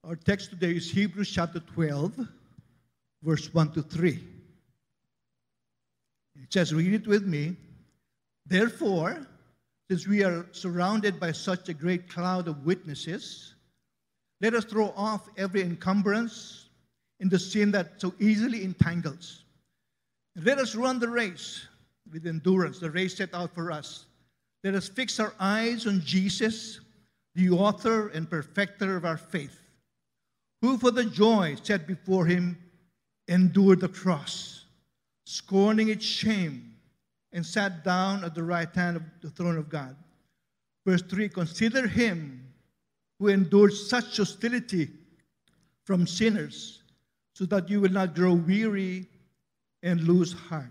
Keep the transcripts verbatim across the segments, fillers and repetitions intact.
Our text today is Hebrews chapter twelve, verse one to three. It says, read it with me. Therefore, since we are surrounded by such a great cloud of witnesses, let us throw off every encumbrance and the sin that so easily entangles. And let us run the race with endurance, the race set out for us. Let us fix our eyes on Jesus, the author and perfecter of our faith, who for the joy set before him endured the cross, scorning its shame, and sat down at the right hand of the throne of God. Verse three, consider him who endured such hostility from sinners, so that you will not grow weary and lose heart.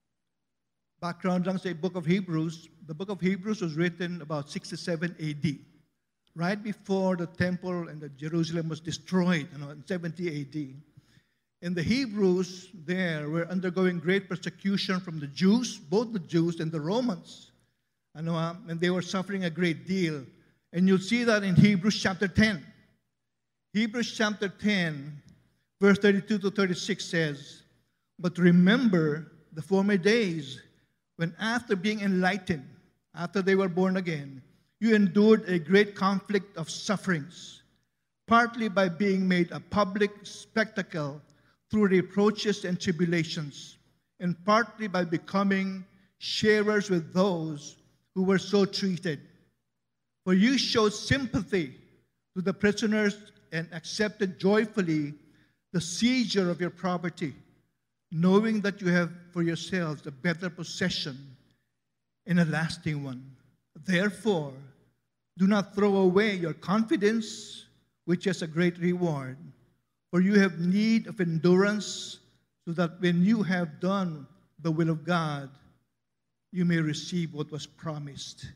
Background lang sa book of Hebrews. The book of Hebrews was written about sixty-seven A D, right before the temple and the Jerusalem was destroyed, you know, in seventy A D. And the Hebrews there were undergoing great persecution from the Jews, both the Jews and the Romans. Ano, uh, and they were suffering a great deal. And you'll see that in Hebrews chapter ten. Hebrews chapter ten, verse thirty-two to thirty-six says, but remember the former days when after being enlightened, after they were born again, you endured a great conflict of sufferings, partly by being made a public spectacle through reproaches and tribulations, and partly by becoming sharers with those who were so treated. For you showed sympathy to the prisoners and accepted joyfully the seizure of your property, knowing that you have for yourselves a better possession and a lasting one. Therefore, do not throw away your confidence, which is a great reward. For you have need of endurance, so that when you have done the will of God, you may receive what was promised.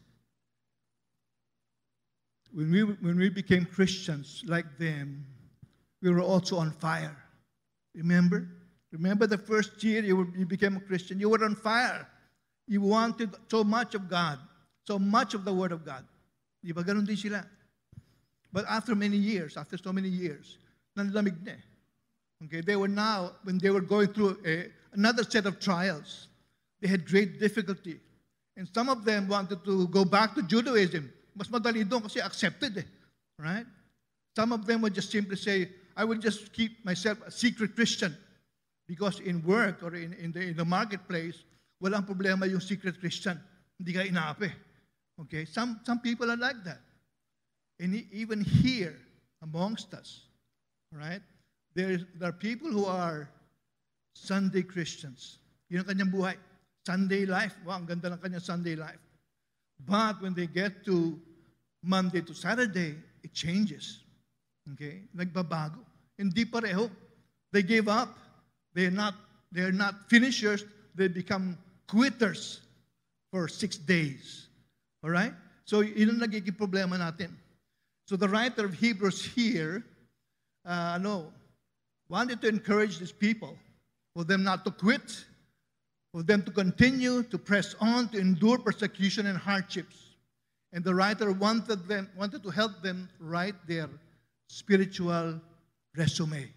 When we, when we became Christians like them, we were also on fire. Remember? Remember the first year you, were, you became a Christian? You were on fire. You wanted so much of God, so much of the Word of God. Di ba ganun din sila? But after many years, after so many years, nanlamig na eh. Okay, they were now, when they were going through a, another set of trials, they had great difficulty. And some of them wanted to go back to Judaism. Mas madali doon kasi accepted eh. Right? Some of them would just simply say, I will just keep myself a secret Christian. Because in work or in, in, the, in the marketplace, walang problema yung secret Christian. Hindi ka inaapi. Okay? Some, some people are like that. And even here, amongst us, right? There, there are people who are Sunday Christians. Yun ang kanyang buhay. Sunday life. Wow, ang ganda ng kanyang Sunday life. But when they get to Monday to Saturday, it changes. Okay? Nagbabago. Hindi pareho. They gave up. They're not, they're not finishers. They become quitters for six days. All right? So, yun ang nagiging problema natin. So, the writer of Hebrews here, uh, no, wanted to encourage these people for them not to quit, for them to continue to press on, to endure persecution and hardships. And the writer wanted them, wanted to help them write their spiritual resume.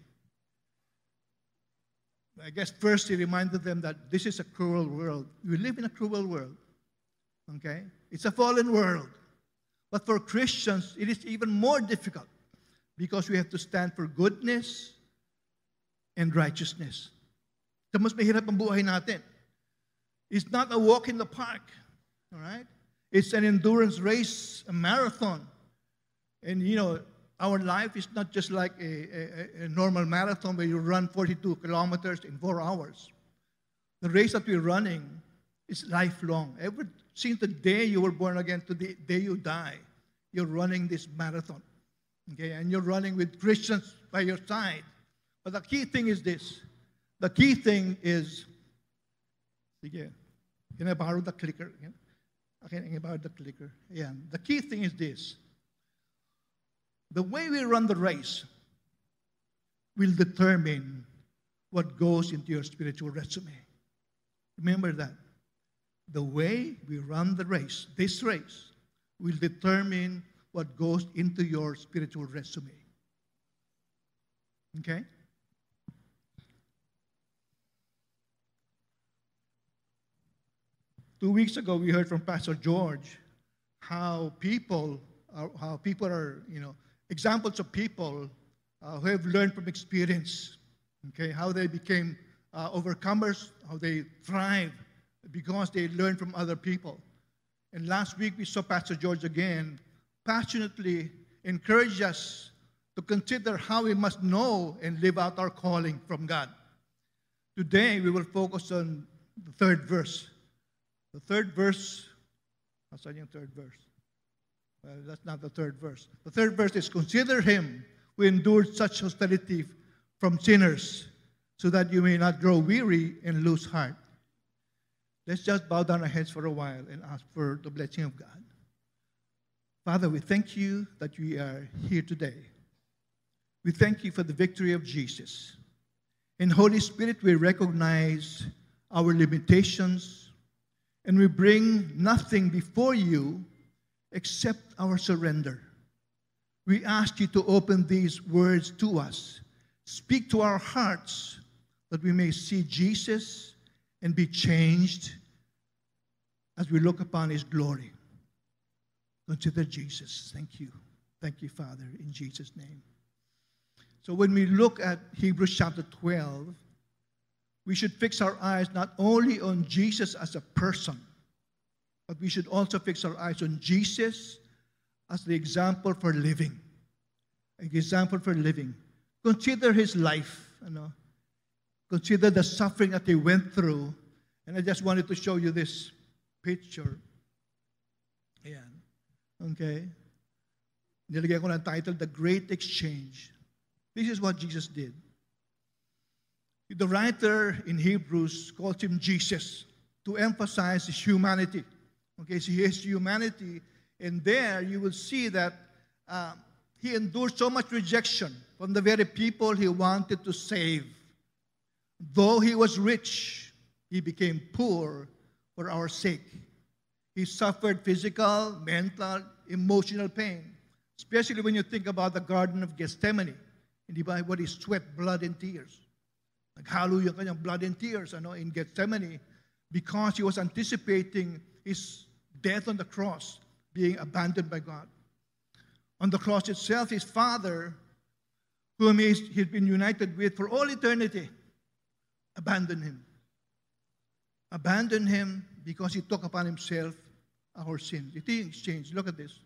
I guess first he reminded them that this is a cruel world. We live in a cruel world. Okay? It's a fallen world. But for Christians, it is even more difficult because we have to stand for goodness and righteousness. Ito mas mahirap ang buhay natin. It's not a walk in the park. All right? It's an endurance race, a marathon. And, you know, our life is not just like a, a, a normal marathon where you run forty-two kilometers in four hours. The race that we're running is lifelong. Ever since the day you were born again to the day you die, you're running this marathon. Okay, and you're running with Christians by your side. But the key thing is this. The key thing is, sige, can I borrow the clicker? Okay, can I borrow the clicker? Yeah. The key thing is this. The way we run the race will determine what goes into your spiritual resume. Remember that. The way we run the race, this race, will determine what goes into your spiritual resume. Okay? Two weeks ago, we heard from Pastor George how people, are, how people are, you know, examples of people uh, who have learned from experience, okay, how they became uh, overcomers, how they thrive because they learned from other people. And last week, we saw Pastor George again passionately encourage us to consider how we must know and live out our calling from God. Today, we will focus on the third verse. The third verse, saan yung third verse? Well, that's not the third verse. The third verse is, consider him who endured such hostility from sinners, so that you may not grow weary and lose heart. Let's just bow down our heads for a while and ask for the blessing of God. Father, we thank you that we are here today. We thank you for the victory of Jesus. In Holy Spirit, we recognize our limitations, and we bring nothing before you except our surrender. We ask you to open these words to us. Speak to our hearts that we may see Jesus and be changed as we look upon his glory. Consider Jesus. Thank you. Thank you, Father, in Jesus' name. So when we look at Hebrews chapter twelve, we should fix our eyes not only on Jesus as a person, but we should also fix our eyes on Jesus as the example for living. An example for living. Consider his life. You know? Consider the suffering that he went through. And I just wanted to show you this picture. Ayan. Okay? Nilagay ko ng title, The Great Exchange. This is what Jesus did. The writer in Hebrews calls him Jesus to emphasize his humanity. Okay, so his humanity, and there you will see that uh, he endured so much rejection from the very people he wanted to save. Though he was rich, he became poor for our sake. He suffered physical, mental, emotional pain, especially when you think about the Garden of Gethsemane, hindi ba, where he sweat blood and tears. Naghalo yung kanyang blood and tears ano, in Gethsemane because he was anticipating his death on the cross, being abandoned by God. On the cross itself, his Father, whom he had been united with for all eternity, abandoned him. Abandoned him because he took upon himself our sins. Ito yung exchange. Look at this.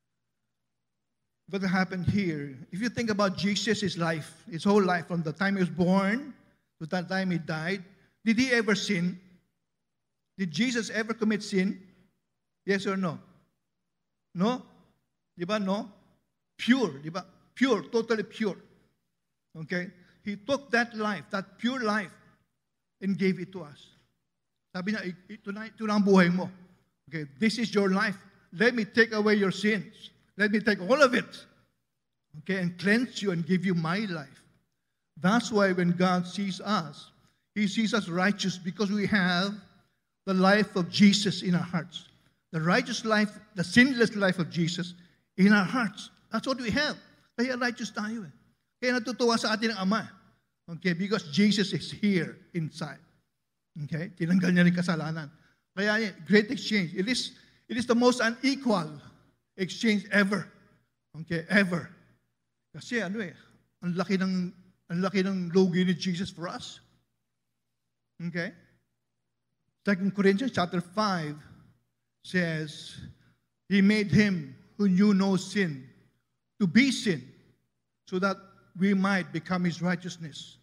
What happened here? If you think about Jesus' his life, his whole life, from the time he was born to the time he died, did he ever sin? Did Jesus ever commit sin? Yes or no? No? Di ba no? Pure, di ba? Pure, totally pure. Okay? He took that life, that pure life, and gave it to us. Sabi niya, ito na, ito na ang buhay mo. Okay, this is your life. Let me take away your sins. Let me take all of it. Okay, and cleanse you and give you my life. That's why when God sees us, he sees us righteous because we have the life of Jesus in our hearts. The righteous life, the sinless life of Jesus in our hearts. That's what we have. Kaya righteous tayo eh. Kaya natutuwa sa atin ang Ama. Okay, because Jesus is here inside. Okay, tinanggal niya rin kasalanan. Kaya great exchange. It is, it is the most unequal exchange ever. Okay, ever. Kasi ano eh, ang laki ng, ang laki ng logi ni Jesus for us. Okay? Second Corinthians chapter five says, He made him who knew no sin to be sin, so that we might become his righteousness.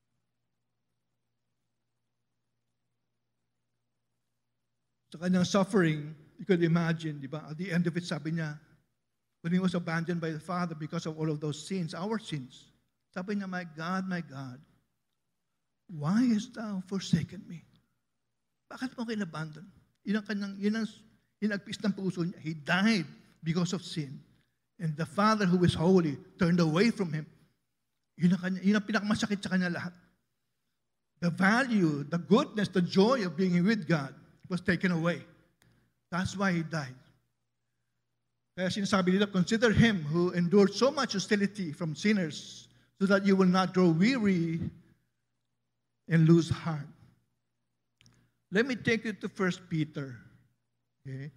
Sa kanyang suffering, you could imagine, di ba? At the end of it, sabi niya, when he was abandoned by the Father because of all of those sins, our sins, sabi niya, my God, my God, why hast thou forsaken me? Bakit mo kinabandon? Yun ang kanyang, yun ang inagpis ng puso niya. He died because of sin. And the Father who is holy turned away from him. Yun ang, kanya, yun ang pinakamasakit sa kanya lahat. The value, the goodness, the joy of being with God was taken away. That's why he died. Kaya sinasabi nila, consider him who endured so much hostility from sinners so that you will not grow weary and lose heart. Let me take you to First Peter. Okay?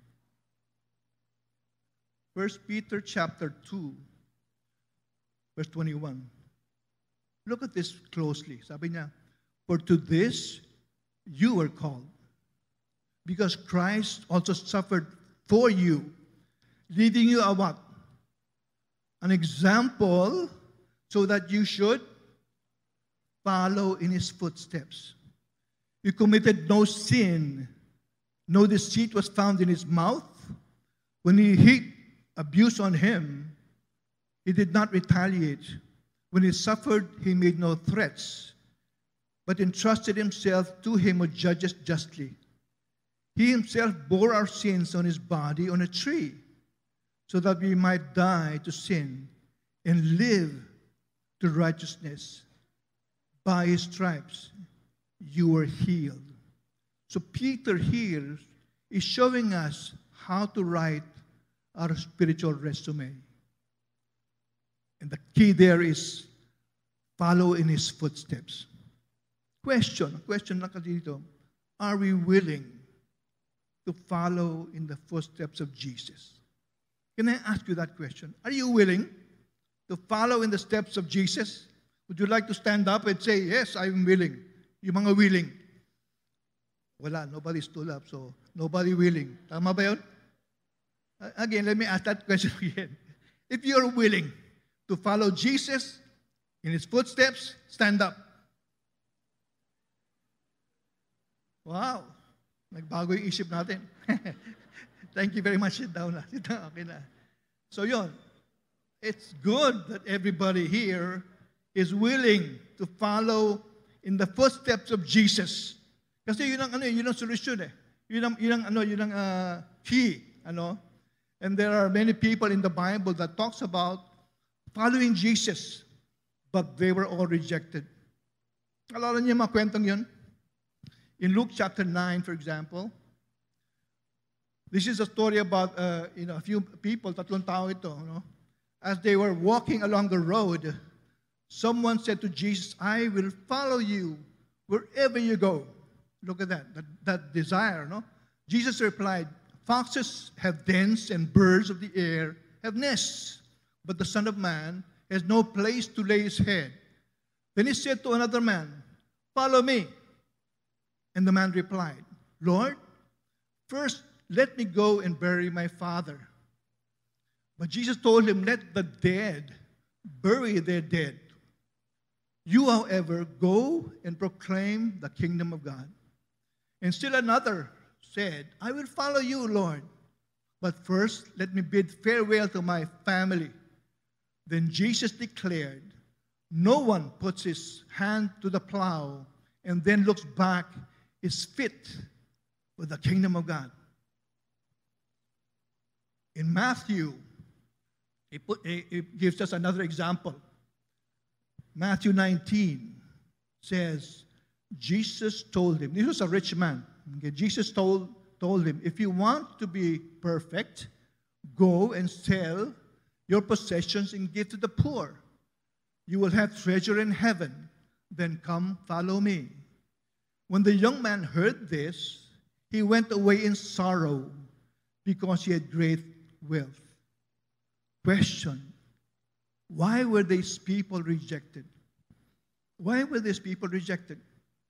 First Peter chapter two, verse twenty-one. Look at this closely. Sabi niya, for to this you were called, because Christ also suffered for you, leaving you a what? An example, so that you should follow in his footsteps. He committed no sin, no deceit was found in his mouth. When he heaped abuse on him, he did not retaliate. When he suffered, he made no threats, but entrusted himself to him who judges justly. He himself bore our sins on his body on a tree, so that we might die to sin and live to righteousness. By his stripes you were healed. So Peter here is showing us how to write our spiritual resume. And the key there is follow in his footsteps. Question, question lang dito, are we willing to follow in the footsteps of Jesus? Can I ask you that question? Are you willing to follow in the steps of Jesus? Would you like to stand up and say, yes, I'm willing? Yung mga willing. Wala, nobody stood up, so nobody willing. Tama ba yun? Again, let me ask that question again. If you're willing to follow Jesus in his footsteps, stand up. Wow. Nagbago yung isip natin. Thank you very much. Sit down na. Sit down. Okay na. So yun. It's good that everybody here is willing to follow in the footsteps of Jesus. Kasi yun ang ano, yun ang solusyon eh. Yun ang, yun ang ano, yun ang uh, key, ano? And there are many people in the Bible that talks about following Jesus, but they were all rejected. Alala niyo mga kwentong yun? In Luke chapter nine, for example, this is a story about uh, you know, a few people, tatlong tao ito, no? As they were walking along the road, someone said to Jesus, I will follow you wherever you go. Look at that, that, that desire, no? Jesus replied, foxes have dens and birds of the air have nests, but the Son of Man has no place to lay his head. Then he said to another man, follow me. And the man replied, Lord, first let me go and bury my father. But Jesus told him, let the dead bury their dead. You, however, go and proclaim the kingdom of God. And still another said, I will follow you, Lord, but first let me bid farewell to my family. Then Jesus declared, no one puts his hand to the plow and then looks back is fit for the kingdom of God. In Matthew, it, put, it gives us another example. Matthew nineteen says, Jesus told him, this was a rich man. Okay, Jesus told, told him, if you want to be perfect, go and sell your possessions and give to the poor. You will have treasure in heaven. Then come, follow me. When the young man heard this, he went away in sorrow because he had great wealth. Question, why were these people rejected? Why were these people rejected?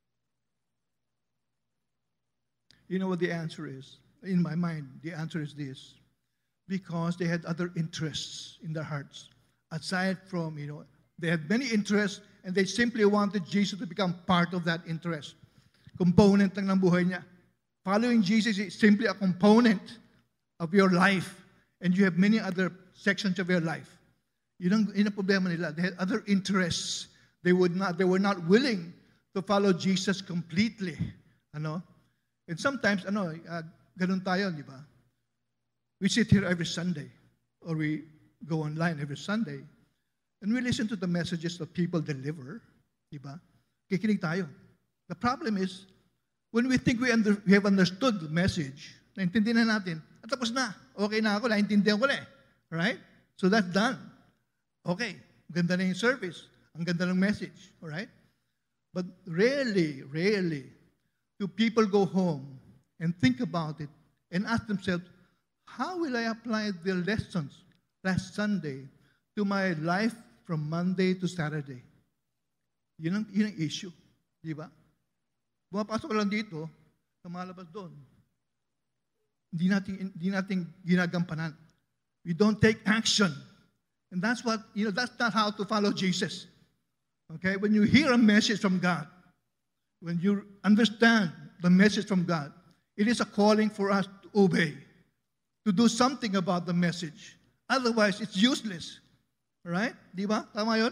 You know what the answer is? In my mind, the answer is this. Because they had other interests in their hearts. Aside from, you know, they had many interests and they simply wanted Jesus to become part of that interest. Component lang ng buhay niya. Following Jesus is simply a component of your life. And you have many other sections of your life. Yun ang, yun ang problema nila. They had other interests. They would not, they were not willing to follow Jesus completely. Ano? And sometimes, ano, uh, ganun tayo, di ba? We sit here every Sunday, or we go online every Sunday, and we listen to the messages that people deliver, di ba? Kikinig tayo. The problem is, when we think we, under, we have understood the message, naintindihan na natin, at tapos na, okay na ako, naintindihan ko na eh. Right? So that's done. Okay, ganda na yung service. Ang ganda ng message, all right? But rarely, rarely do people go home and think about it and ask themselves, how will I apply the lessons last Sunday to my life from Monday to Saturday? Yun ang, yun ang issue, di ba? Bumapasok lang dito, lumalabas doon. Hindi natin, hindi natin ginagampanan. We don't take action. And that's what, you know, that's not how to follow Jesus. Okay? When you hear a message from God, when you understand the message from God, it is a calling for us to obey, to do something about the message. Otherwise, it's useless. All right? Di ba? Tama yun?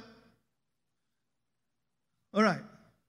All right.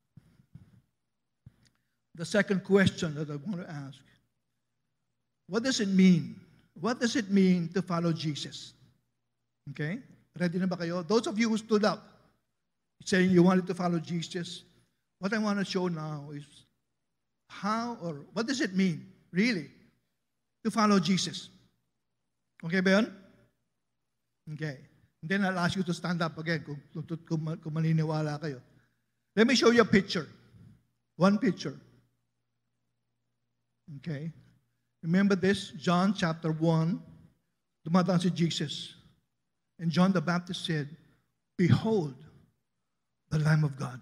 The second question that I want to ask, what does it mean? What does it mean to follow Jesus? Okay? Ready na ba kayo? Those of you who stood up saying you wanted to follow Jesus, what I want to show now is how or what does it mean, really, to follow Jesus? Okay ba yun? Okay. And then I'll ask you to stand up again kung, kung, kung maniniwala kayo. Let me show you a picture. One picture. Okay. Remember this? John chapter one. Dumadaan si Jesus. And John the Baptist said, behold, the Lamb of God.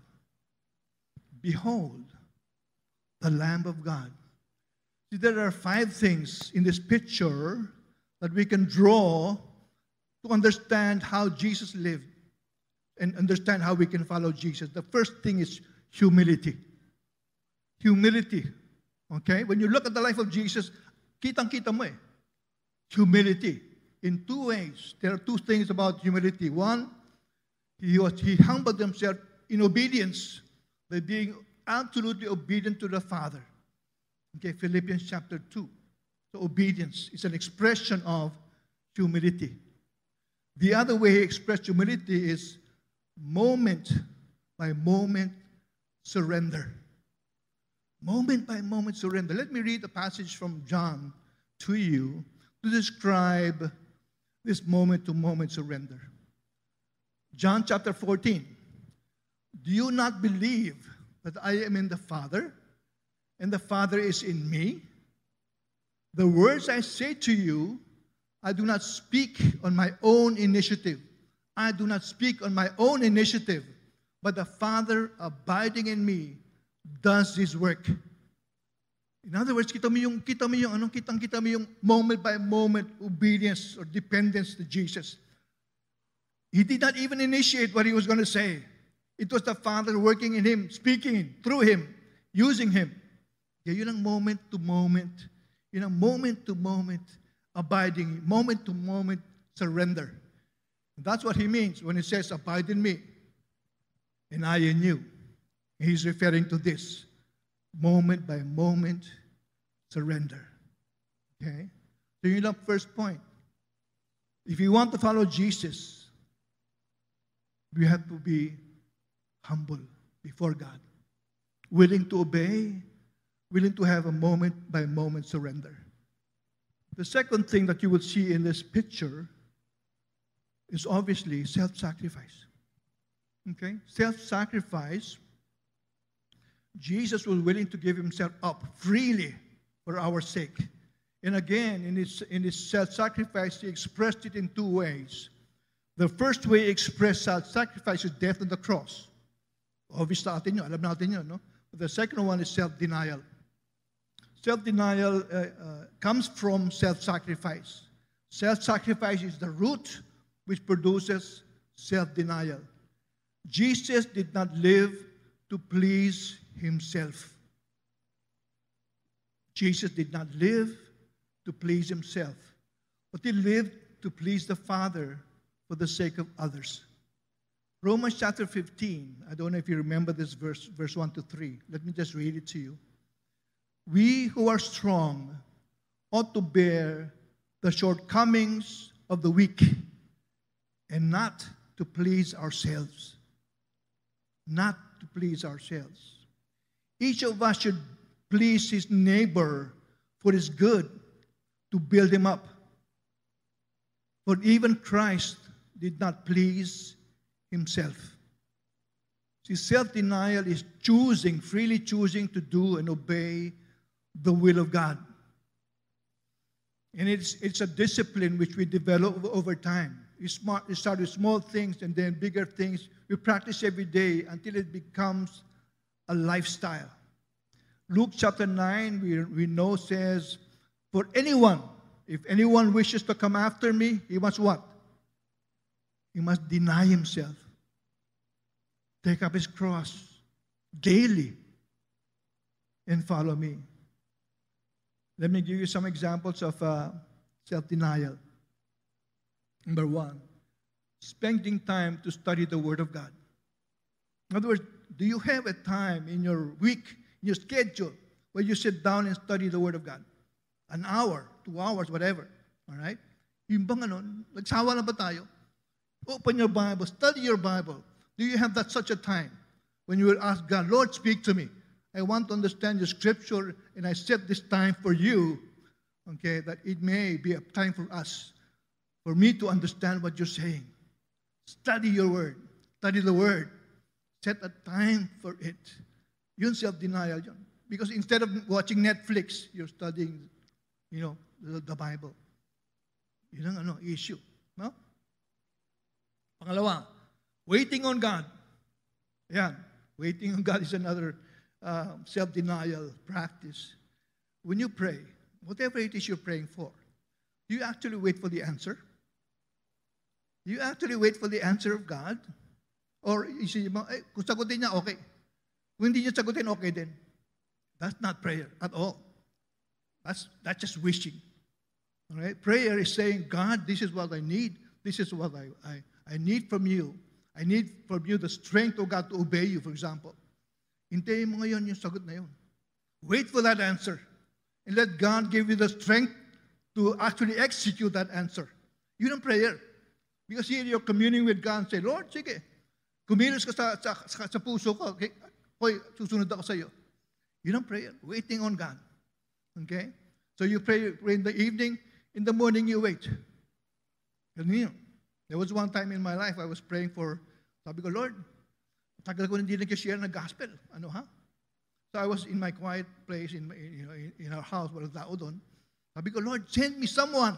Behold, the Lamb of God. See, there are five things in this picture that we can draw to understand how Jesus lived and understand how we can follow Jesus. The first thing is humility. Humility. Okay? When you look at the life of Jesus, kitang-kita mo eh. Humility. In two ways. There are two things about humility. One, he, was, he humbled himself in obedience by being absolutely obedient to the Father. Okay, Philippians chapter two. So obedience is an expression of humility. The other way he expressed humility is moment by moment surrender. Moment by moment surrender. Let me read a passage from John to you to describe this moment-to-moment surrender. John chapter fourteen. Do you not believe that I am in the Father, and the Father is in me? The words I say to you, I do not speak on my own initiative. I do not speak on my own initiative, but the Father abiding in me does this work. In other words, kita mo yung, kita mo yung, anong kitang kita mo yung moment by moment obedience or dependence to Jesus. He did not even initiate what he was going to say. It was the Father working in him, speaking through him, using him. Kaya yun ang moment to moment. Yun ang moment to moment abiding, moment to moment surrender. And that's what he means when he says, abide in me, and I in you. He's referring to this. Moment by moment surrender. Okay? So yun ang first point. If you want to follow Jesus, we have to be humble before God. Willing to obey, willing to have a moment by moment surrender. The second thing that you will see in this picture is obviously self-sacrifice. Okay? Self-sacrifice. Jesus was willing to give himself up freely for our sake. And again, in his, in his self-sacrifice, he expressed it in two ways. The first way he expressed self-sacrifice is death on the cross. Obvious natin yun, alam natin yun, no? But the second one is self-denial. Self-denial uh, uh, comes from self-sacrifice. Self-sacrifice is the root which produces self-denial. Jesus did not live to please himself. Jesus did not live to please himself, but he lived to please the Father for the sake of others. Romans chapter fifteen, I don't know if you remember this verse, verse one to three. Let me just read it to you. We who are strong ought to bear the shortcomings of the weak and not to please ourselves. Not to please ourselves. Each of us should please his neighbor for his good, to build him up. For even Christ did not please himself. See, self-denial is choosing, freely choosing to do and obey the will of God. And it's, it's a discipline which we develop over time. We, smart, we start with small things and then bigger things. We practice every day until it becomes a lifestyle. Luke chapter nine, we, we know says, for anyone, if anyone wishes to come after me, he must what? He must deny himself. Take up his cross daily and follow me. Let me give you some examples of uh, self-denial. Number one, spending time to study the Word of God. In other words, do you have a time in your week, in your schedule, where you sit down and study the Word of God? An hour, two hours, whatever. All right? Yung bang ano, nagsawa na ba tayo? Open your Bible, study your Bible. Do you have that such a time when you will ask God, Lord, speak to me. I want to understand your scripture, and I set this time for you, okay, that it may be a time for us, for me to understand what you're saying. Study your word. Study the word. Set a time for it. Yun self-denial yun. Because instead of watching Netflix, you're studying, you know, the, the Bible. Yun ang ano, issue. No? Pangalawa, waiting on God. Yan. Waiting on God is another uh, self-denial practice. When you pray, whatever it is you're praying for, do you actually wait for the answer? Do you actually wait for the answer of God? Or isipin mo, eh, kung sagutin niya, okay. Kung hindi niya sagutin, okay din. That's not prayer at all. That's, that's just wishing. All right? Prayer is saying, God, this is what I need. This is what I, I, I need from you. I need from you the strength of God to obey you, for example. Hintayin mo ngayon yung sagot na yun. Wait for that answer. And let God give you the strength to actually execute that answer. Yun ang prayer. Because here you're communing with God and say, Lord, sige, kumilos ka sa, sa, sa, sa puso ko. Okay? Hoy, susunod ako sa iyo. Yun ang prayer. Waiting on God. Okay? So you pray, pray in the evening. In the morning, you wait. Ganun yun. There was one time in my life I was praying for, sabi ko, Lord, tagal ko hindi nag-share ng gospel. Ano ha? So I was in my quiet place in, my, you know, in, in our house, walang tao doon. Sabi ko, Lord, send me someone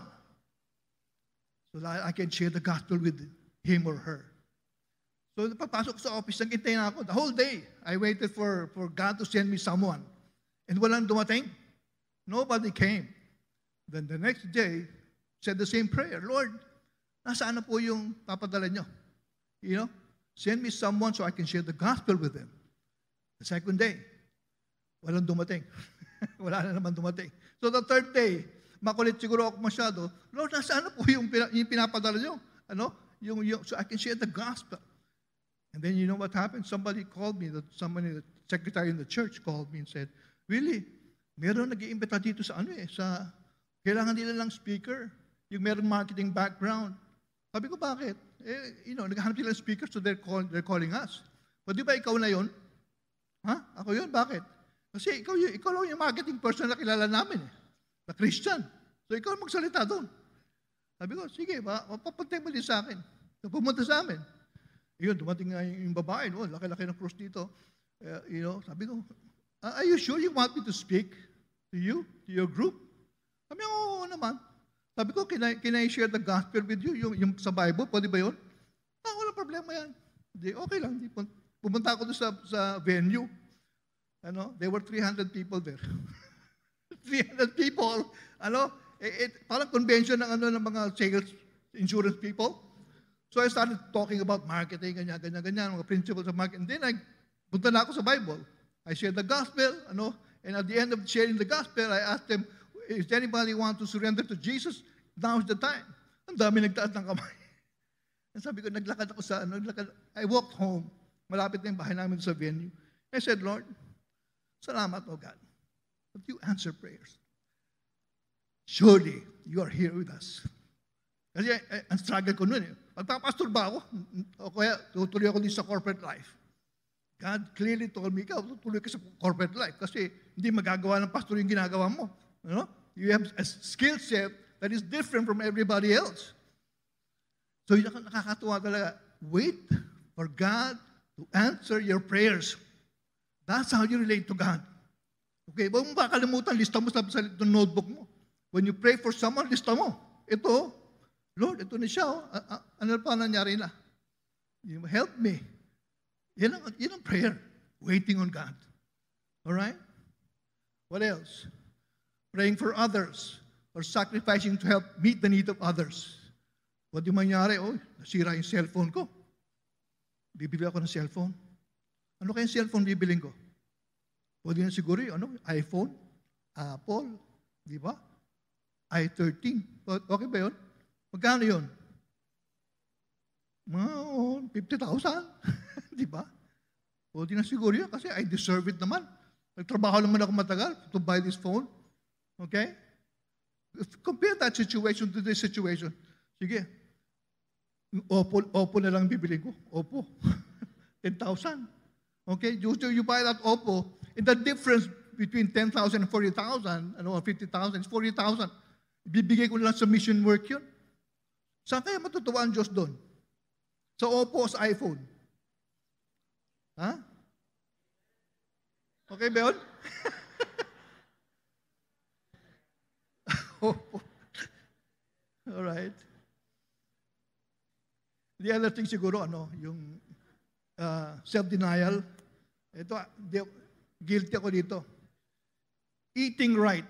so that I can share the gospel with him or her. So papasok ko sa office, nagintay na ako. The whole day, I waited for, for God to send me someone. And walang dumating. Nobody came. Then the next day, said the same prayer, Lord, nasaan na po yung papadala nyo? You know, send me someone so I can share the gospel with them. The second day, walang dumating. Wala na naman dumating. So the third day, makulit siguro ako masyado, Lord, nasaan na po yung, yung pinapadala nyo? Ano? Yung, yung, so I can share the gospel. And then you know what happened? Somebody called me, that somebody, the secretary in the church called me and said, really, meron nag-iimbita dito sa ano eh, sa, kailangan nila lang speaker, yung meron marketing background. Sabi ko, bakit? Eh, you know, naghahanap sila ng speaker, so they're, call, they're calling us. But di ba ikaw na yun? Ha? Ako yun? Bakit? Kasi ikaw, ikaw lang yung marketing person na kilala namin eh, na Christian. So ikaw magsalita doon. Sabi ko, sige, papapunta mo din sa akin. So pumunta sa amin. Yun, dumating nga yung babae, no? Laki-laki ng cross dito. Uh, you know, sabi ko, are you sure you want me to speak to you, to your group? Sabi ko, oo naman. Sabi ko, can I, can I share the gospel with you? Yung, yung sa Bible, pwede ba yun? Ah, walang problema yan. Di, okay lang. Di, pumunta ako doon sa, sa venue. Ano, there were three hundred people there. three hundred people. Ano, eh, eh, parang convention ng, ano, ng mga sales, insurance people. So I started talking about marketing, ganyan, ganyan, ganyan, mga principles of marketing. And then I, punta na ako sa Bible. I shared the gospel, ano, and at the end of sharing the gospel, I asked them, is anybody want to surrender to Jesus? Now's the time. Ang dami nagtaas ng kamay. And sabi ko, naglakad ako sa, naglakad, I walked home. Malapit na yung bahay namin sa venue. I said, Lord, salamat, O God, that you answer prayers. Surely, you are here with us. Kasi eh, ang struggle ko noon eh. Magpapastor ba ako? O kaya tutuloy ako din sa corporate life. God clearly told me, ikaw tutuloy ka sa corporate life kasi hindi magagawa ng pastor yung ginagawa mo. You know? You have a skill set that is different from everybody else. So nakakatuwa talaga. Wait for God to answer your prayers. That's how you relate to God. Okay, huwag mo ba kalimutan, lista mo sa, sa notebook mo. When you pray for someone, lista mo. Ito, Lord, ito na siya. Oh. A- a- ano pa nangyari na? You help me. Yan ang, yan ang prayer. Waiting on God. All right? What else? Praying for others or sacrificing to help meet the need of others. What yung mangyari? Oh, nasira yung cellphone ko. Bibili ako ng cellphone. Ano kaya yung cellphone bibiling ko? Pwede na siguro yung ano, iPhone, Apple, di ba? i thirteen. Okay ba yun? Magkano yun? Mga oh, fifty thousand. Di ba? Pwede na siguro yun kasi I deserve it naman. Nagtrabaho naman ako matagal to buy this phone. Okay? Compare that situation to this situation. Sige. Oppo, Oppo na lang bibili ko. Oppo. ten thousand. Okay? Usually you buy that Oppo, and the difference between ten thousand and forty thousand, ano, fifty thousand, is forty thousand. Bibigay ko lang sa mission work yun. Saan kaya matutuwa ang Diyos doon? Sa Oppo o sa iPhone? Ha? Okay ba yun? Oppo. All right. The other thing siguro, ano, yung uh, self-denial. Ito, di, guilty ako dito. Eating right.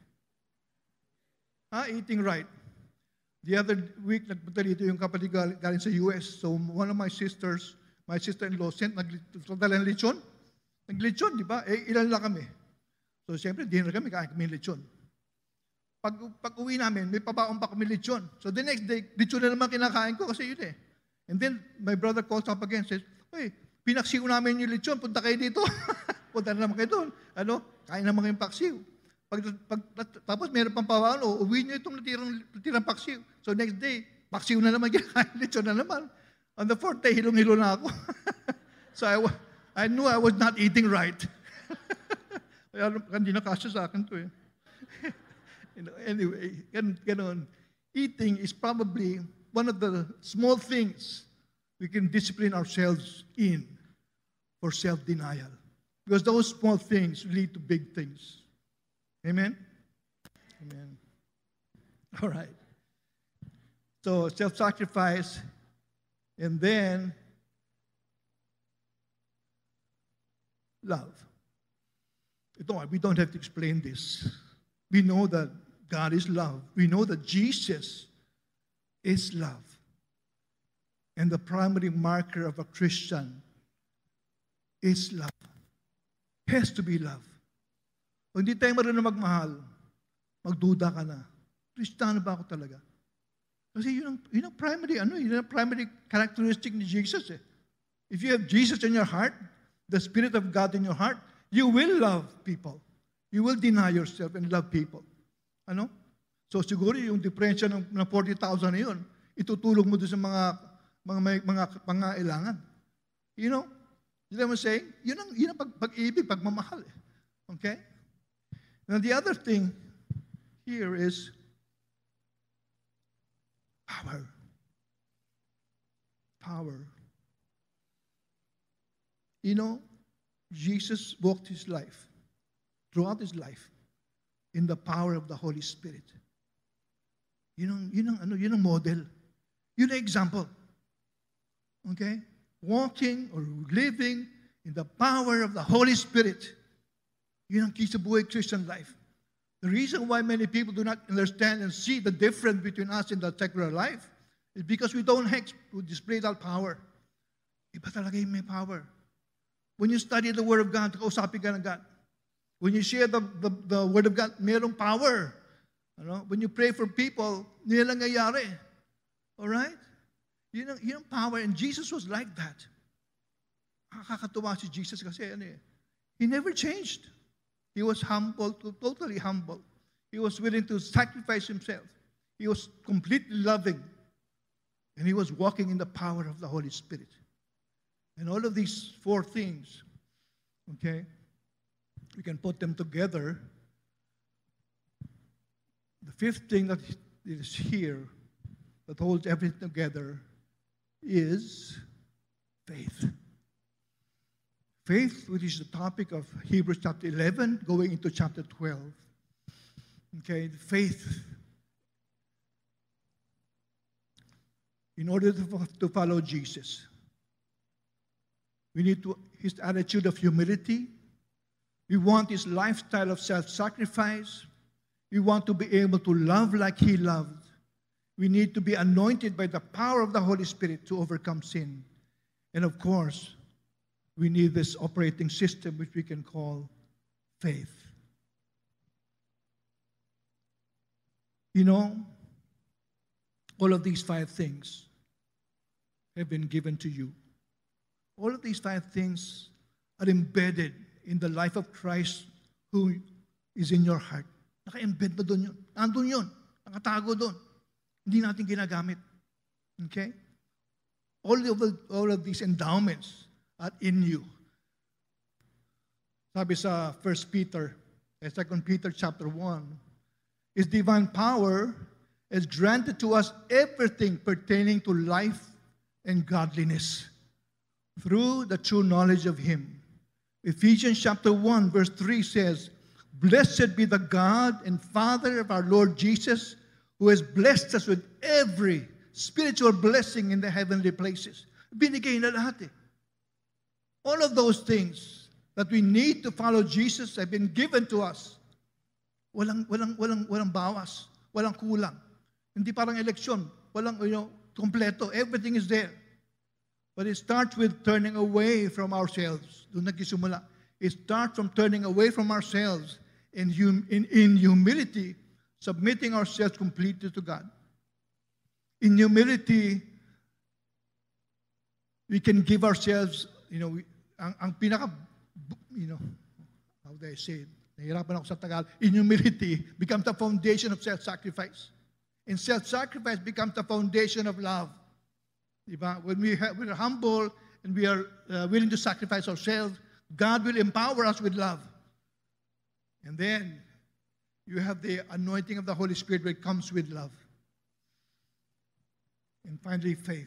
Ha? Eating right. The other week, nagpunta dito yung kapatid gal- galing sa U S. So, one of my sisters, my sister-in-law, sent, nagdala ng lechon. Naglechon, di ba? Eh, ilan lang kami. So, siyempre, dinner kami, kain kami lechon. Pag, pag uwi namin, may pabaong pa kami lechon. So, the next day, lechon na naman kinakain ko kasi yun eh. And then, my brother calls up again, says, "Hey, pinaksiw namin yung lechon, punta kayo dito." Punta na naman kayo doon. Ano? Kain naman kayong paksiw. Pag, pag, tapos meron pang pawaan, o uwi nyo itong natirang, natirang paksiw. So next day, paksiw na naman, kinakain lechon na naman. On the fourth day, hilong-hilo na ako. So I, I knew I was not eating right. Kaya hindi na kasya sa akin to eh. You know, anyway, gan, ganon. Eating is probably one of the small things we can discipline ourselves in for self-denial. Because those small things lead to big things. Amen? Amen. All right. So, self-sacrifice, and then love. Ito, we don't have to explain this. We know that God is love. We know that Jesus is love. And the primary marker of a Christian is love. Has to be love. Kung hindi tayo marunong magmahal, magduda ka na. Kristiyano ba ako talaga? Kasi yun ang, yun ang primary, ano, yun ang primary characteristic ni Jesus eh. If you have Jesus in your heart, the Spirit of God in your heart, you will love people. You will deny yourself and love people. Ano? So siguro yung diferensya ng, ng forty thousand na yun, itutulong mo doon sa mga mga mga, mga pangailangan. You know? You know what I'm saying? Yun ang, yun ang pag, pag-ibig, pagmamahal. Eh. Okay? Now the other thing here is power. Power. You know, Jesus walked his life, throughout his life, in the power of the Holy Spirit. Yun ang, yun ang, ano, yun ang model. Yun ang example. Okay? Walking or living in the power of the Holy Spirit. Yun ang key sa buhay Christian life. The reason why many people do not understand and see the difference between us and the secular life is because we don't have to display that power. Iba talaga yung may power. When you study the Word of God, kausapin ka ng God. When you share the, the, the Word of God, mayroong power. Ano? When you pray for people, nilang nangyayari. Alright? Yun ang, yun ang power. And Jesus was like that. Nakakatuwa si Jesus kasi ano eh. He never changed. He was humble, totally humble. He was willing to sacrifice himself. He was completely loving. And he was walking in the power of the Holy Spirit. And all of these four things, okay, we can put them together. The fifth thing that is here, that holds everything together, is faith. Faith, which is the topic of Hebrews chapter eleven, going into chapter twelve. Okay, faith. In order to, to follow Jesus, we need to, his attitude of humility. We want his lifestyle of self-sacrifice. We want to be able to love like he loved. We need to be anointed by the power of the Holy Spirit to overcome sin. And of course, we need this operating system which we can call faith. You know, all of these five things have been given to you. All of these five things are embedded in the life of Christ who is in your heart. Naka-embed na doon yun. Nandun yun. Nakatago doon. Hindi natin ginagamit. Okay? All of, the, all of these endowments are in you. Sabi sa First Peter, Second Peter chapter one, his divine power has granted to us everything pertaining to life and godliness through the true knowledge of him. Ephesians chapter one verse three says, "Blessed be the God and Father of our Lord Jesus, who has blessed us with every spiritual blessing in the heavenly places." Binigay na lahat eh. All of those things that we need to follow Jesus have been given to us. Walang, walang, walang, walang bawas. Walang kulang. Hindi parang eleksyon. Walang, you know, kompleto. Everything is there. But it starts with turning away from ourselves. Doon nagsisimula. It starts from turning away from ourselves in, hum, in, in humility, submitting ourselves completely to God. In humility, we can give ourselves, you know, we, ang, ang pinaka, you know, how do I say it? Nahirapan ako sa Tagalog. In humility becomes the foundation of self-sacrifice. And self-sacrifice becomes the foundation of love. Diba? When we, ha- we are humble and we are uh, willing to sacrifice ourselves, God will empower us with love. And then you have the anointing of the Holy Spirit that comes with love. And finally, faith.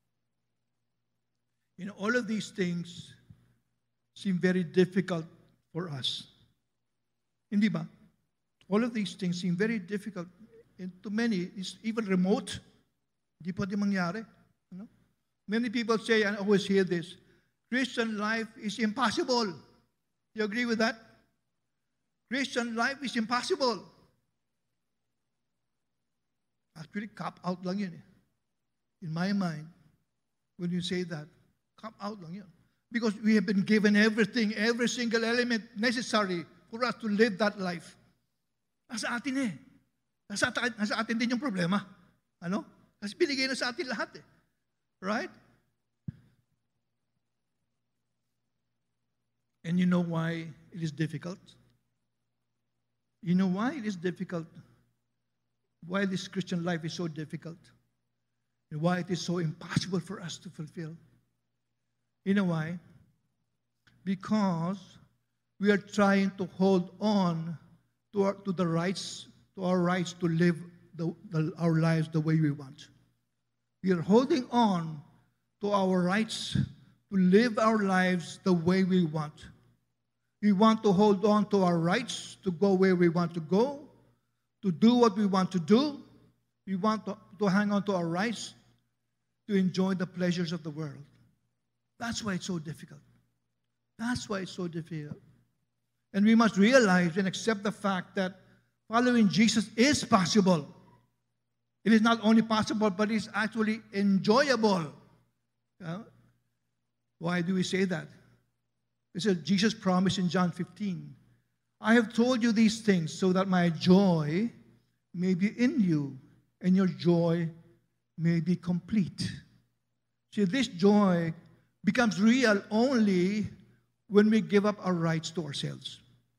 You know, all of these things seem very difficult for us. Hindi ba? All of these things seem very difficult. And to many, it's even remote. Hindi pwede mangyari. You know? Many people say, and I always hear this, Christian life is impossible. You agree with that? Christian life is impossible. Actually, cop out lang yun eh. In my mind, when you say that, cop out lang yun. Because we have been given everything, every single element necessary for us to live that life. Nasa atin eh. Nasa, nasa atin din yung problema. Ano? Kasi binigay na sa atin lahat eh. Right? And you know why it is difficult? You know why it is difficult? Why this Christian life is so difficult? And why it is so impossible for us to fulfill? You know why? Because we are trying to hold on to, our, to the rights, to our rights to live the, the, our lives the way we want. We are holding on to our rights to live our lives the way we want. We want to hold on to our rights to go where we want to go, to do what we want to do. We want to, to hang on to our rights to enjoy the pleasures of the world. That's why it's so difficult. That's why it's so difficult. And we must realize and accept the fact that following Jesus is possible. It is not only possible, but it's actually enjoyable. Uh, why do we say that? It says Jesus promised in John fifteen, "I have told you these things so that my joy may be in you and your joy may be complete." See, this joy becomes real only when we give up our rights to ourselves.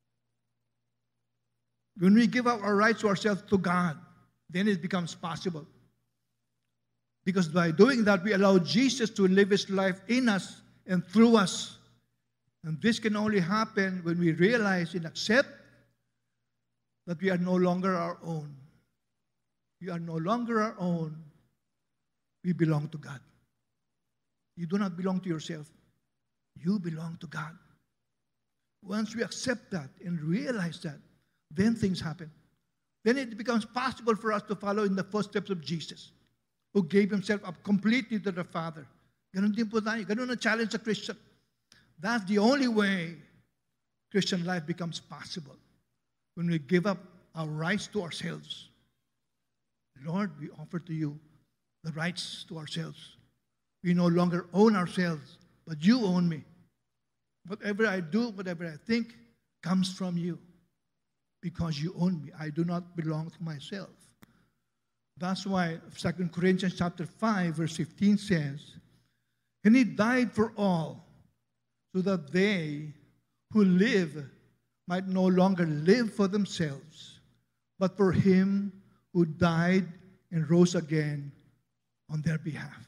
When we give up our rights to ourselves to God, then it becomes possible. Because by doing that, we allow Jesus to live his life in us and through us. And this can only happen when we realize and accept that we are no longer our own. We are no longer our own. We belong to God. You do not belong to yourself. You belong to God. Once we accept that and realize that, then things happen. Then it becomes possible for us to follow in the footsteps of Jesus, who gave himself up completely to the Father. Ganun din po tayo. Ganun ang challenge sa Christian. That's the only way Christian life becomes possible. When we give up our rights to ourselves. Lord, we offer to you the rights to ourselves. We no longer own ourselves, but you own me. Whatever I do, whatever I think, comes from you. Because you own me. I do not belong to myself. That's why Second Corinthians chapter five, verse fifteen says, and he died for all, so that they who live might no longer live for themselves, but for him who died and rose again on their behalf.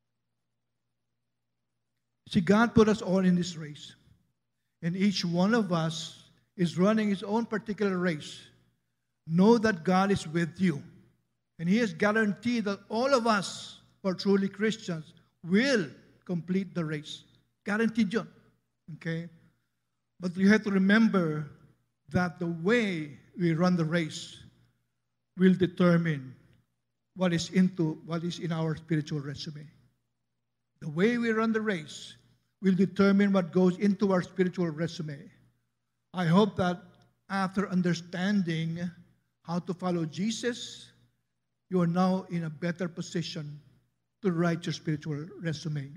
See, God put us all in this race. And each one of us is running his own particular race. Know that God is with you. And he has guaranteed that all of us who are truly Christians will complete the race. Guaranteed yun. Okay? But you have to remember that the way we run the race will determine what is into what is in our spiritual resume. The way we run the race will determine what goes into our spiritual resume. I hope that after understanding how to follow Jesus, you are now in a better position to write your spiritual resume.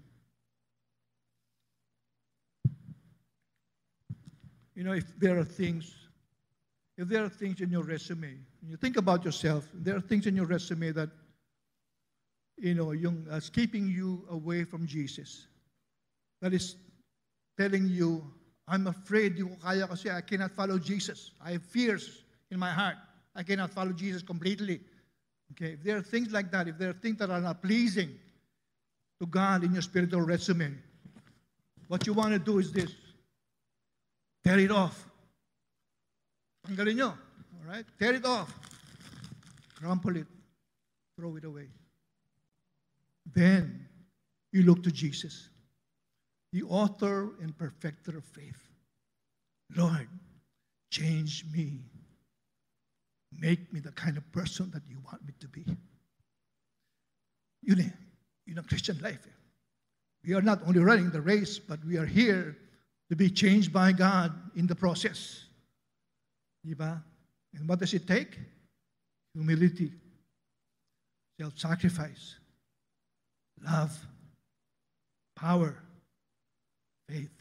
You know, if there are things, if there are things in your resume, you think about yourself, there are things in your resume that, you know, yung, uh, keeping you away from Jesus. That is telling you, I'm afraid di ko kaya kasi I cannot follow Jesus. I have fears in my heart. I cannot follow Jesus completely. Okay, if there are things like that, if there are things that are not pleasing to God in your spiritual resume, what you want to do is this. Tear it off. Tanggalin nyo. All right? Tear it off. Crumple it. Throw it away. Then, you look to Jesus, the author and perfecter of faith. Lord, change me. Make me the kind of person that you want me to be. Yun eh. Yun ang Christian life eh. We are not only running the race, but we are here to be changed by God in the process. Diba? And what does it take? Humility, self-sacrifice, love, power, faith.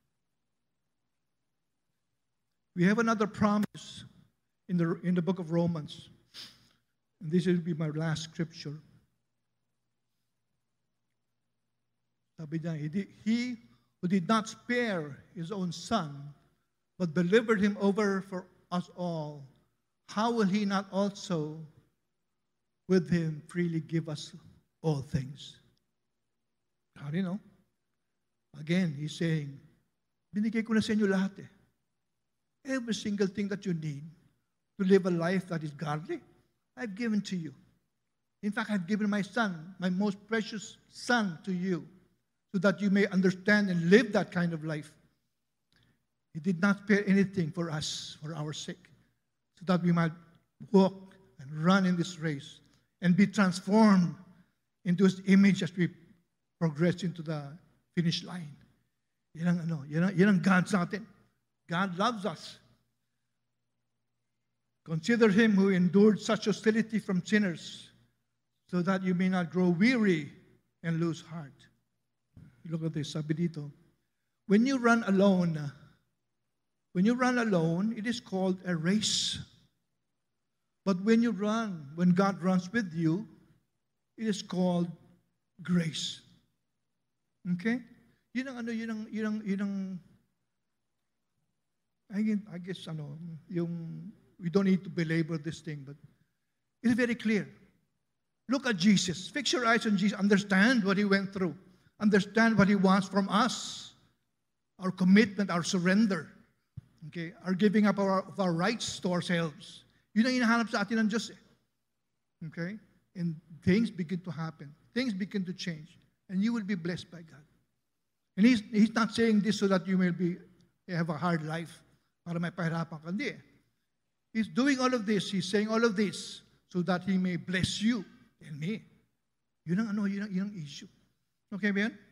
We have another promise in the, in the book of Romans. And this will be my last scripture. Sabi niya, he who did not spare his own son, but delivered him over for us all, how will he not also with him freely give us all things? How do you know? Again, he's saying, binigay ko na sa inyo lahat eh. Every single thing that you need to live a life that is godly, I've given to you. In fact, I've given my son, my most precious son, to you, so that you may understand and live that kind of life. He did not spare anything for us, for our sake, so that we might walk and run in this race and be transformed into his image as we progress into the finish line. Yan ang, ano, yan ang, yan ang God sa atin. God loves us. Consider him who endured such hostility from sinners, so that you may not grow weary and lose heart. Look at this, sabi dito. When you run alone, when you run alone, it is called a race. But when you run, when God runs with you, it is called grace. Okay? Yun ang ano, yun ang, yun ang, yun ang, I guess, ano, yung, we don't need to belabor this thing, but it's very clear. Look at Jesus. Fix your eyes on Jesus. Understand what he went through. Understand what he wants from us. Our commitment, our surrender. Okay? Our giving up our, of our rights to ourselves. Yun ang hinahanap sa atin ng Diyos eh. Okay? And things begin to happen. Things begin to change. And you will be blessed by God. And he's, he's not saying this so that you may be, have a hard life, para may pahirapan ka. Hindi. He's doing all of this, he's saying all of this, so that He may bless you and me. Yun ang ano, yun ang, yun ang issue. Okay ba yan?